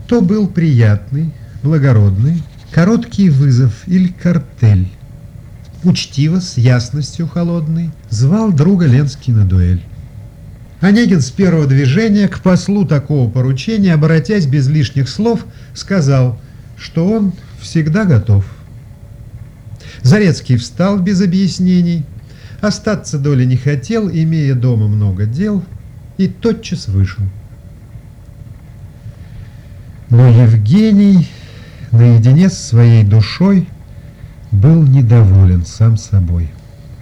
То был приятный, благородный, короткий вызов или картель. Учтиво, с ясностью холодной, звал друга Ленский на дуэль. Онегин с первого движения к послу такого поручения, обратясь без лишних слов, сказал, что он всегда готов. Зарецкий встал без объяснений, остаться доли не хотел, имея дома много дел, и тотчас вышел. Но Евгений наедине с своей душой был недоволен сам собой.